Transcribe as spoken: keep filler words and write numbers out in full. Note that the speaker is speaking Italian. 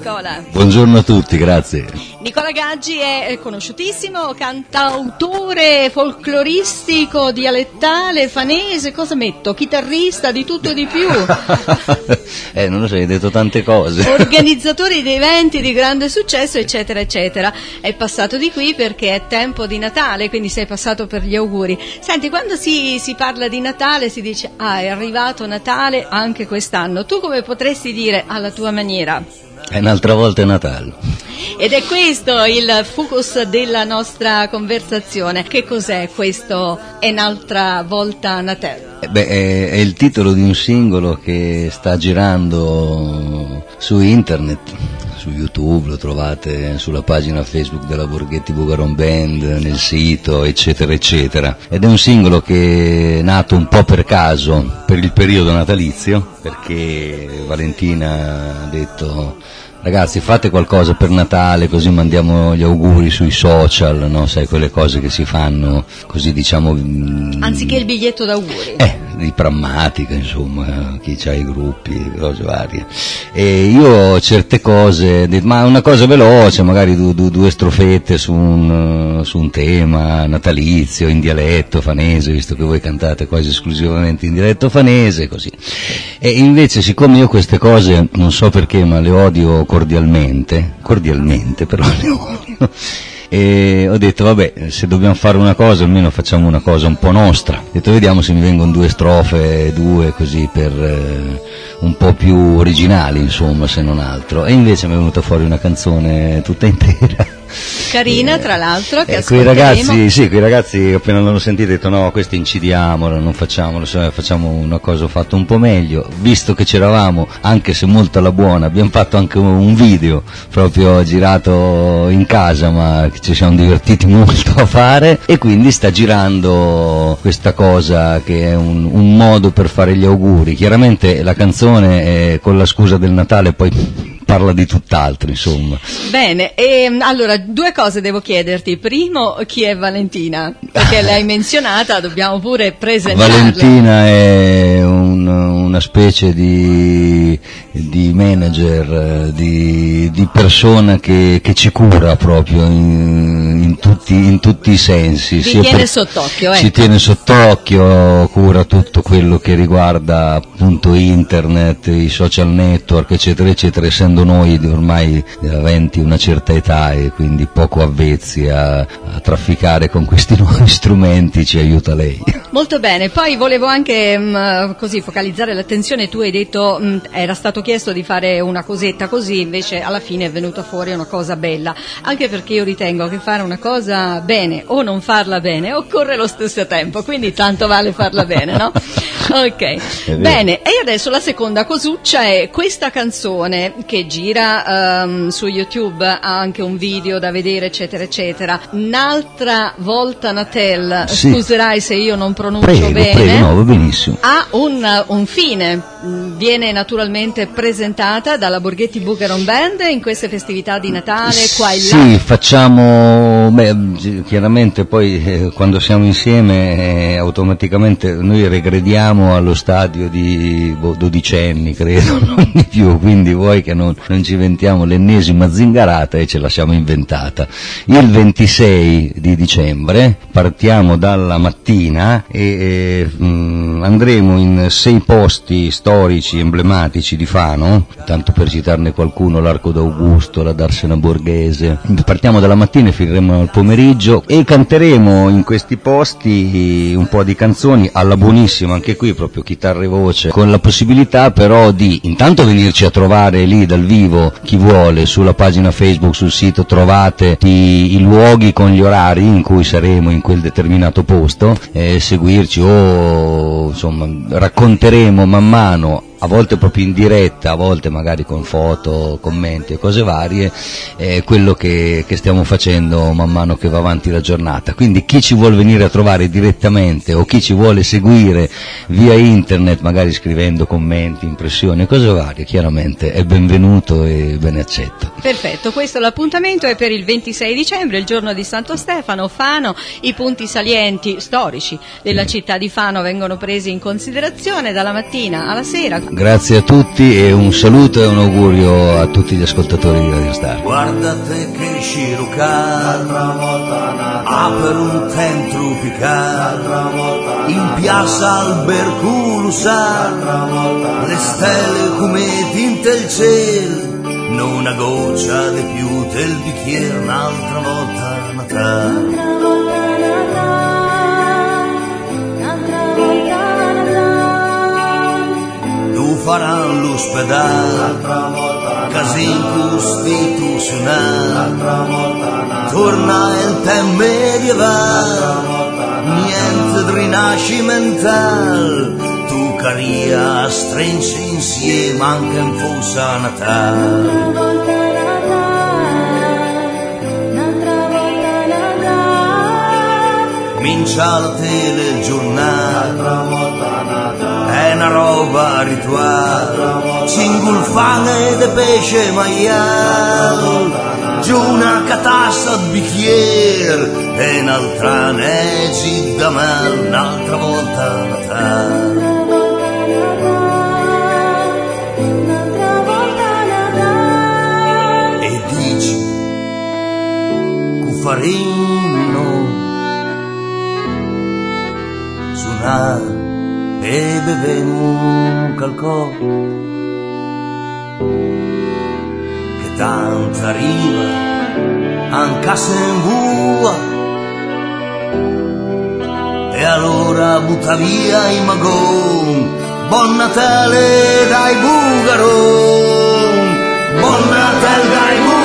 Nicola. Buongiorno a tutti, grazie. Nicola Gaggi è conosciutissimo, cantautore folcloristico, dialettale, fanese, cosa metto? Chitarrista, di tutto e di più. eh, non lo so, hai detto tante cose. Organizzatore di eventi di grande successo, eccetera, eccetera. È passato di qui perché è tempo di Natale, quindi sei passato per gli auguri. Senti, quando si, si parla di Natale si dice, ah, è arrivato Natale anche quest'anno. Tu come potresti dire alla tua maniera? È un'altra volta è Natale. Ed è questo il focus della nostra conversazione. Che cos'è questo è un'altra volta Natale? Eh beh, è, è il titolo di un singolo che sta girando su internet, su YouTube, lo trovate sulla pagina Facebook della Borghetti Bugaron Band, nel sito, eccetera, eccetera. Ed è un singolo che è nato un po' per caso, per il periodo natalizio, perché Valentina ha detto: ragazzi, fate qualcosa per Natale, così mandiamo gli auguri sui social, no? Sai, quelle cose che si fanno così, diciamo... Anziché il biglietto d'auguri. Eh, di prammatica, insomma, chi c'ha i gruppi, cose varie. E io certe cose, ma una cosa veloce, magari due, due, due strofette su un, su un tema natalizio, in dialetto fanese, visto che voi cantate quasi esclusivamente in dialetto fanese, così. E invece, siccome io queste cose, non so perché, ma le odio cordialmente, cordialmente però le odio, e ho detto vabbè, se dobbiamo fare una cosa almeno facciamo una cosa un po' nostra. Ho detto vediamo se mi vengono due strofe, due così per eh, un po' più originali, insomma, se non altro. E invece mi è venuta fuori una canzone tutta intera. Carina, tra l'altro, che eh, ascolteremo. Quei ragazzi, sì, quei ragazzi appena l'hanno sentito hanno detto no, questi incidiamolo, non facciamolo, facciamo una cosa fatta un po' meglio. Visto che c'eravamo, anche se molto alla buona, abbiamo fatto anche un video proprio girato in casa, ma ci siamo divertiti molto a fare, e quindi sta girando questa cosa che è un, un modo per fare gli auguri. Chiaramente la canzone è con la scusa del Natale, poi parla di tutt'altro, insomma. Bene, e allora due cose devo chiederti. Primo, chi è Valentina? Perché l'hai menzionata, dobbiamo pure presentarla. Valentina è un, una specie di, di manager, di, di persona che, che ci cura proprio in, in, tutti, in tutti i sensi. Vi tiene per, sott'occhio, ecco. Ci tiene sott'occhio, cura tutto quello che riguarda appunto internet, i social network, eccetera, eccetera, essendo noi ormai aventi una certa età e quindi poco avvezzi a, a trafficare con questi nuovi strumenti, ci aiuta lei. Molto bene, poi volevo anche mh, così focalizzare l'attenzione. Tu hai detto mh, era stato chiesto di fare una cosetta così, invece alla fine è venuta fuori una cosa bella, anche perché io ritengo che fare una cosa bene o non farla bene occorre lo stesso tempo, quindi tanto vale farla bene, no? Ok, bene, e adesso la seconda cosuccia è questa canzone che gira um, su YouTube, ha anche un video da vedere, eccetera, eccetera. Un'altra volta Natale, sì. Scuserai se io non pronuncio prego, bene, prego, no, va benissimo. ha un, un fine, viene naturalmente presentata dalla Borghetti Bugaron Band in queste festività di Natale, qua e là. Sì, facciamo, beh, chiaramente poi eh, quando siamo insieme eh, automaticamente noi regrediamo allo stadio di boh, dodicenni, credo, non di più, quindi vuoi che non, non ci inventiamo l'ennesima zingarata e ce la siamo inventata. Il ventisei di dicembre partiamo dalla mattina e eh, mh, andremo in sei posti storici emblematici di Fano, tanto per citarne qualcuno: l'Arco d'Augusto, la Darsena Borghese. Partiamo dalla mattina e finiremo al pomeriggio e canteremo in questi posti un po' di canzoni alla buonissima, anche qui proprio chitarra e voce, con la possibilità però di intanto venirci a trovare lì dal vivo, chi vuole. Sulla pagina Facebook, sul sito trovate i, i luoghi con gli orari in cui saremo in quel determinato posto, eh, seguirci o insomma racconteremo man mano, a volte proprio in diretta, a volte magari con foto, commenti e cose varie, eh, quello che, che stiamo facendo man mano che va avanti la giornata. Quindi chi ci vuole venire a trovare direttamente o chi ci vuole seguire via internet, magari scrivendo commenti, impressioni e cose varie, chiaramente è benvenuto e ben accetto. Perfetto, questo l'appuntamento è per il ventisei dicembre, il giorno di Santo Stefano, Fano. I punti salienti storici della città di Fano vengono presi in considerazione dalla mattina alla sera, Grazie a tutti e un saluto e un augurio a tutti gli ascoltatori di Radio Star. Guardate che scirucar ha per un tempo tropical in piazza Alberculusar le stelle come tinte il cielo, non una goccia di più del bicchiere, un'altra volta Natale. Tu faran l'ospedale, casin costituzionale, torna il tempo medievale, niente di rinascimentale, tu caria stringe insieme anche in fossa Natale. Mincia la telegiornale, è una roba rituale, cingolfane de pesce maiale, giù una catassa di bicchiere e un'altra neggi da mel, un'altra volta Natale. E dici, Cuffarino, suonare e bevemo qualcosa che tanto arriva anche se in bua, e allora butta via i magon, buon Natale dai bugaron, buon Natale dai bugaron.